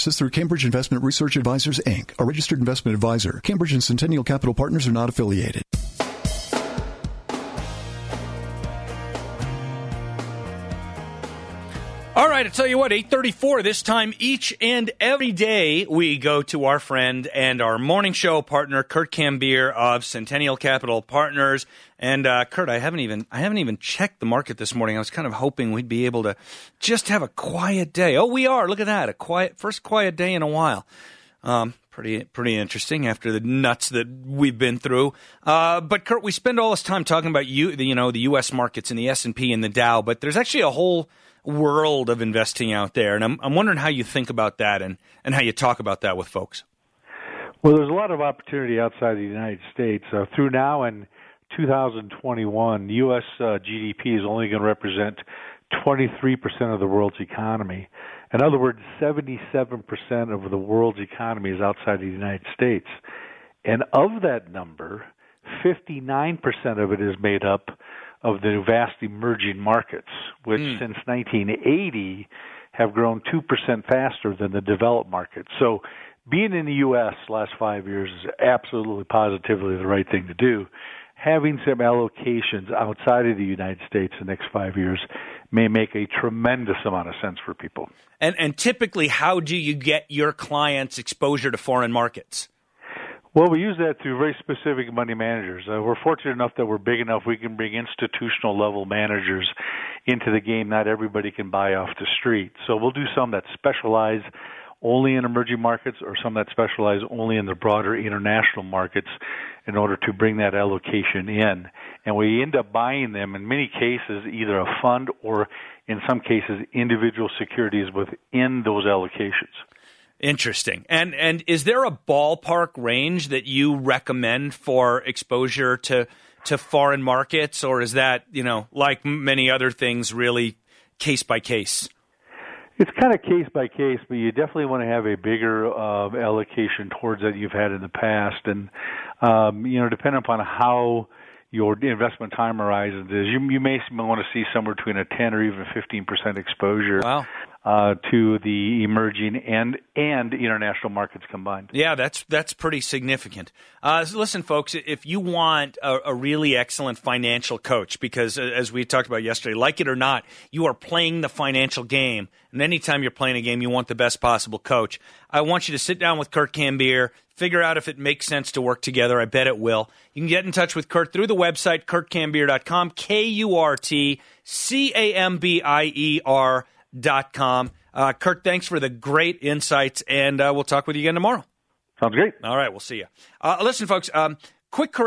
This is through Cambridge Investment Research Advisors, Inc., a registered investment advisor. Cambridge and Centennial Capital Partners are not affiliated. All right, I tell you what, 8:34 this time each and every day we go to our friend and our morning show partner, Kurt Cambier of Centennial Capital Partners. And Kurt, I haven't even checked the market this morning. I was kind of hoping we'd be able to just have a quiet day. Oh, we are. Look at that, first quiet day in a while. Pretty interesting after the nuts that we've been through. But Kurt, we spend all this time talking about the U.S. markets and the S&P and the Dow, but there's actually a whole world of investing out there, and I'm wondering how you think about that and how you talk about that with folks. Well, there's a lot of opportunity outside the United States. Through now and 2021, U.S. GDP is only going to represent 23% of the world's economy. In other words, 77% of the world's economy is outside the United States. And of that number, 59% of it is made up of the vast emerging markets, which since 1980 have grown 2% faster than the developed markets. So being in the U.S. last 5 years is absolutely positively the right thing to do. Having some allocations outside of the United States the next 5 years may make a tremendous amount of sense for people. And typically, how do you get your clients exposure to foreign markets? Well, we use that through very specific money managers. We're fortunate enough that we're big enough we can bring institutional level managers into the game. Not everybody can buy off the street. So we'll do some that specialize only in emerging markets or some that specialize only in the broader international markets in order to bring that allocation in. And we end up buying them, in many cases, either a fund or, in some cases, individual securities within those allocations. Interesting. And is there a ballpark range that you recommend for exposure to foreign markets, or is that, like many other things, really case by case? It's kind of case by case, but you definitely want to have a bigger allocation towards that you've had in the past. And, depending upon how your investment time horizon is, you may want to see somewhere between a 10 or even 15% exposure. Wow. To the emerging and international markets combined. Yeah, that's pretty significant. So listen, folks, if you want a really excellent financial coach, because as we talked about yesterday, like it or not, you are playing the financial game. And anytime you're playing a game, you want the best possible coach. I want you to sit down with Kurt Cambier, figure out if it makes sense to work together. I bet it will. You can get in touch with Kurt through the website, kurtcambier.com, KURTCAMBIER.com. Kurt, thanks for the great insights, and we'll talk with you again tomorrow. Sounds great. All right, we'll see you. Listen, folks, quick correction.